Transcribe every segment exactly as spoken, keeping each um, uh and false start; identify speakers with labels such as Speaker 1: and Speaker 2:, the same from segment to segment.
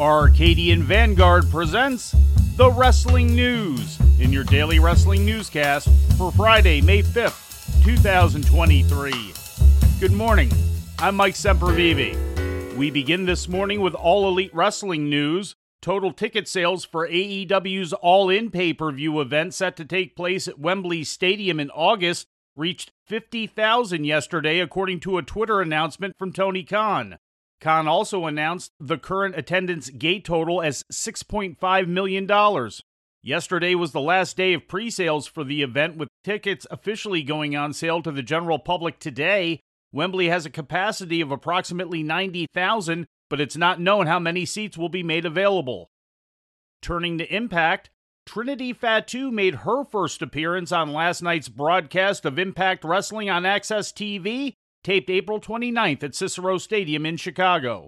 Speaker 1: Arcadian Vanguard presents The Wrestling News in your daily wrestling newscast for Friday, May fifth, twenty twenty-three. Good morning, I'm Mike Sempervive. We begin this morning with All Elite Wrestling news. Total ticket sales for A E W's All In pay-per-view event set to take place at Wembley Stadium in August reached fifty thousand yesterday, according to a Twitter announcement from Tony Khan. Khan also announced the current attendance gate total as six point five million dollars. Yesterday was the last day of pre-sales for the event, with tickets officially going on sale to the general public today. Wembley has a capacity of approximately ninety thousand, but it's not known how many seats will be made available. Turning to Impact, Trinity Fatu made her first appearance on last night's broadcast of Impact Wrestling on Access T V, taped April twenty-ninth at Cicero Stadium in Chicago.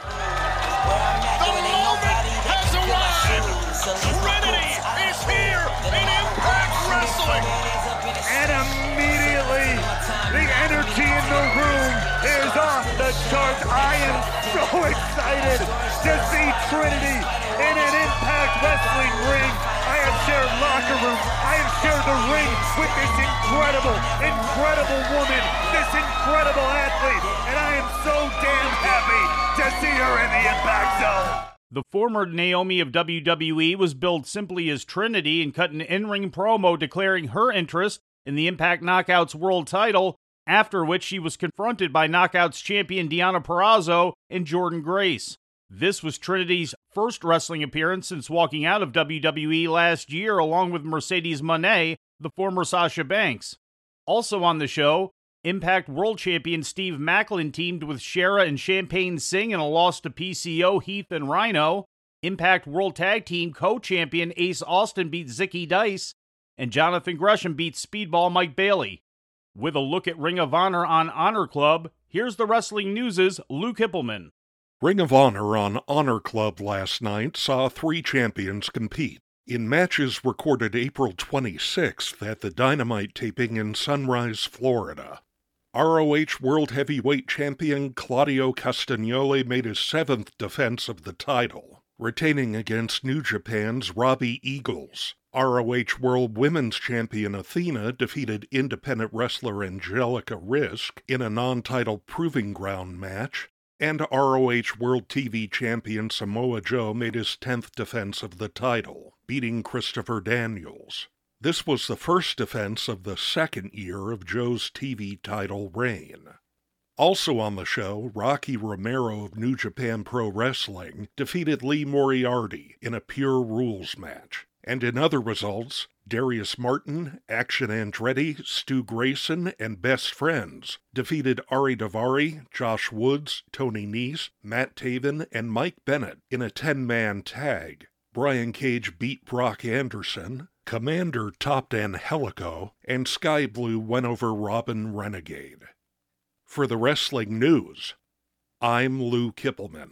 Speaker 2: The moment has arrived! Trinity is here in Impact Wrestling!
Speaker 3: And immediately, the energy in the room is off the charts. I am so excited to see Trinity in an Impact Wrestling ring. I have shared locker room. I have shared the ring with this incredible, incredible woman, this incredible athlete, and I am so damn happy to see her in the Impact Zone.
Speaker 1: The former Naomi of W W E was billed simply as Trinity and cut an in-ring promo declaring her interest in the Impact Knockouts World title, after which she was confronted by Knockouts champion Deonna Purrazzo and Jordynne Grace. This was Trinity's first wrestling appearance since walking out of W W E last year, along with Mercedes Moné, the former Sasha Banks. Also on the show, Impact World Champion Steve Maclin teamed with Shera and Champagne Singh in a loss to P C O, Heath, and Rhino. Impact World Tag Team co-champion Ace Austin beat Zicky Dice, and Jonathan Gresham beat Speedball Mike Bailey. With a look at Ring of Honor on Honor Club, here's the Wrestling News' Luke Hippelman.
Speaker 4: Ring of Honor on Honor Club last night saw three champions compete in matches recorded April twenty-sixth at the Dynamite taping in Sunrise, Florida. R O H World Heavyweight Champion Claudio Castagnoli made his seventh defense of the title, retaining against New Japan's Robbie Eagles. R O H World Women's Champion Athena defeated independent wrestler Angelica Risk in a non-title proving ground match, and R O H World T V Champion Samoa Joe made his tenth defense of the title, beating Christopher Daniels. This was the first defense of the second year of Joe's T V title reign. Also on the show, Rocky Romero of New Japan Pro Wrestling defeated Lee Moriarty in a Pure Rules match. And in other results, Darius Martin, Action Andretti, Stu Grayson, and Best Friends defeated Ari Daivari, Josh Woods, Tony Nese, Matt Taven, and Mike Bennett in a ten-man tag. Brian Cage beat Brock Anderson, Commander topped Angelico, and Sky Blue went over Robin Renegade. For the Wrestling News, I'm Lou Kippelman.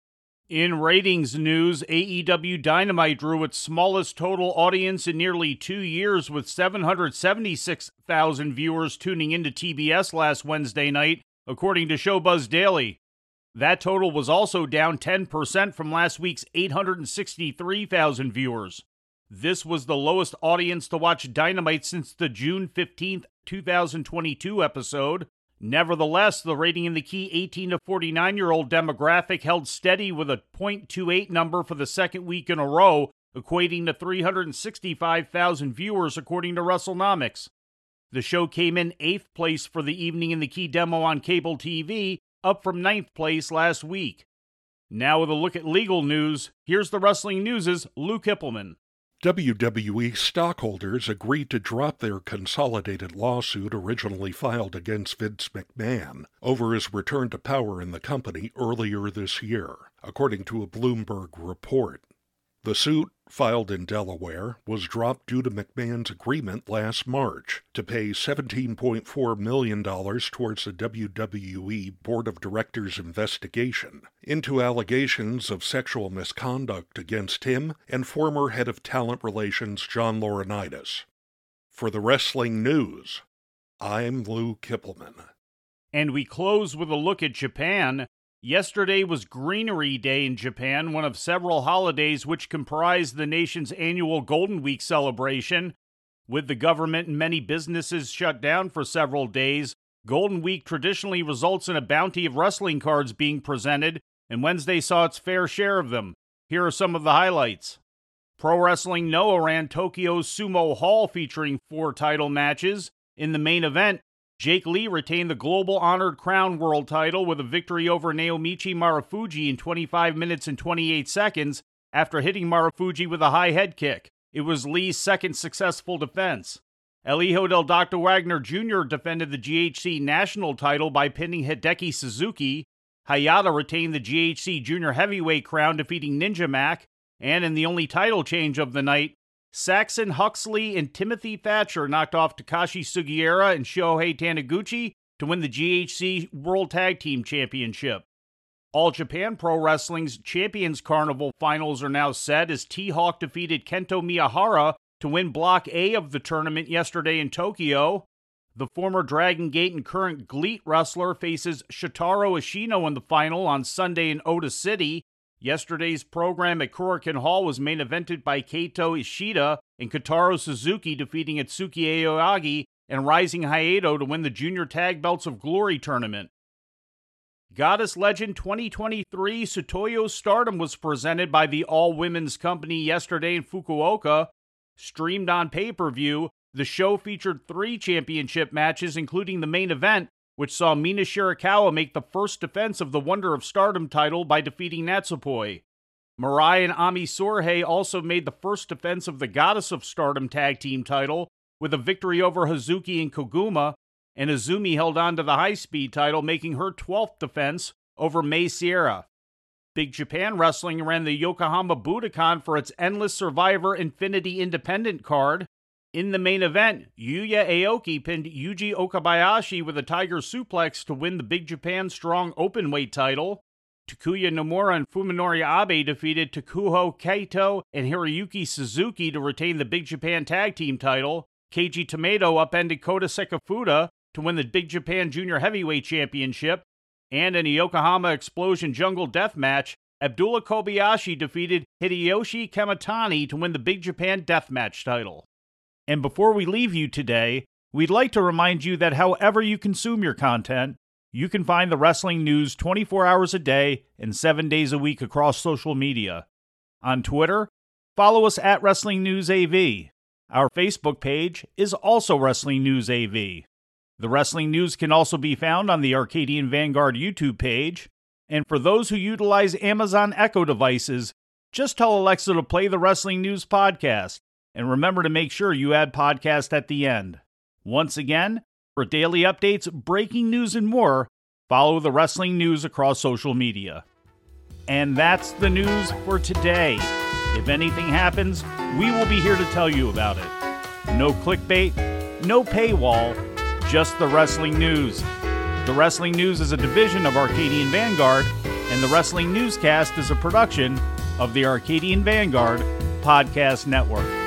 Speaker 1: In ratings news, A E W Dynamite drew its smallest total audience in nearly two years, with seven hundred seventy-six thousand viewers tuning into T B S last Wednesday night, according to Showbuzz Daily. That total was also down ten percent from last week's eight hundred sixty-three thousand viewers. This was the lowest audience to watch Dynamite since the June fifteenth, twenty twenty-two episode. Nevertheless, the rating in the key eighteen to forty-nine-year-old demographic held steady with a point two eight number for the second week in a row, equating to three hundred sixty-five thousand viewers according to WrestleNomics. The show came in eighth place for the evening in the key demo on cable T V, up from ninth place last week. Now with a look at legal news, here's the Wrestling News' Luke Hippelman.
Speaker 4: W W E stockholders agreed to drop their consolidated lawsuit originally filed against Vince McMahon over his return to power in the company earlier this year, according to a Bloomberg report. The suit, filed in Delaware, was dropped due to McMahon's agreement last March to pay seventeen point four million dollars towards the W W E Board of Directors investigation into allegations of sexual misconduct against him and former head of talent relations John Laurinaitis. For the Wrestling News, I'm Lou Kippelman.
Speaker 1: And we close with a look at Japan. Yesterday was Greenery Day in Japan, one of several holidays which comprise the nation's annual Golden Week celebration. With the government and many businesses shut down for several days, Golden Week traditionally results in a bounty of wrestling cards being presented, and Wednesday saw its fair share of them. Here are some of the highlights. Pro Wrestling Noah ran Tokyo's Sumo Hall featuring four title matches. In the main event, Jake Lee retained the Global Honored Crown World title with a victory over Naomichi Marufuji in twenty-five minutes and twenty-eight seconds after hitting Marufuji with a high head kick. It was Lee's second successful defense. El Hijo del Doctor Wagner Junior defended the G H C national title by pinning Hideki Suzuki. Hayata retained the G H C Junior Heavyweight crown, defeating Ninja Mac. And in the only title change of the night, Saxon Huxley and Timothy Thatcher knocked off Takashi Sugiura and Shohei Taniguchi to win the G H C World Tag Team Championship. All Japan Pro Wrestling's Champions Carnival finals are now set as T-Hawk defeated Kento Miyahara to win Block A of the tournament yesterday in Tokyo. The former Dragon Gate and current GLEAT wrestler faces Shotaro Ashino in the final on Sunday in Ota City. Yesterday's program at Korakuen Hall was main evented by Kaito Ishida and Kotaro Suzuki defeating Atsuki Aoyagi and Rising Hayato to win the Junior Tag Belts of Glory tournament. Goddess Legend twenty twenty-three Tsutoyo Stardom was presented by the All-Women's Company yesterday in Fukuoka. Streamed on pay-per-view, the show featured three championship matches, including the main event, which saw Mina Shirakawa make the first defense of the Wonder of Stardom title by defeating Natsupoi. Mirai and Ami Sourei also made the first defense of the Goddess of Stardom tag team title with a victory over Hazuki and Koguma, and Azumi held on to the high-speed title, making her twelfth defense over Mai Sierra. Big Japan Wrestling ran the Yokohama Budokan for its Endless Survivor Infinity Independent card. In the main event, Yuya Aoki pinned Yuji Okabayashi with a Tiger Suplex to win the Big Japan Strong Openweight title. Takuya Nomura and Fuminori Abe defeated Takuho Kaito and Hiroyuki Suzuki to retain the Big Japan Tag Team title. Keiji Tomato upended Kota Sekafuda to win the Big Japan Junior Heavyweight Championship. And in a Yokohama Explosion Jungle Death match, Abdullah Kobayashi defeated Hideyoshi Kamitani to win the Big Japan Deathmatch title. And before we leave you today, we'd like to remind you that however you consume your content, you can find the wrestling news twenty-four hours a day and seven days a week across social media. On Twitter, follow us at Wrestling News A V. Our Facebook page is also Wrestling News A V. The Wrestling News can also be found on the Arcadian Vanguard YouTube page. And for those who utilize Amazon Echo devices, just tell Alexa to play the Wrestling News podcast. And remember to make sure you add podcast at the end. Once again, for daily updates, breaking news, and more, follow the Wrestling News across social media. And that's the news for today. If anything happens, we will be here to tell you about it. No clickbait, no paywall, just the Wrestling News. The Wrestling News is a division of Arcadian Vanguard, and the Wrestling Newscast is a production of the Arcadian Vanguard Podcast Network.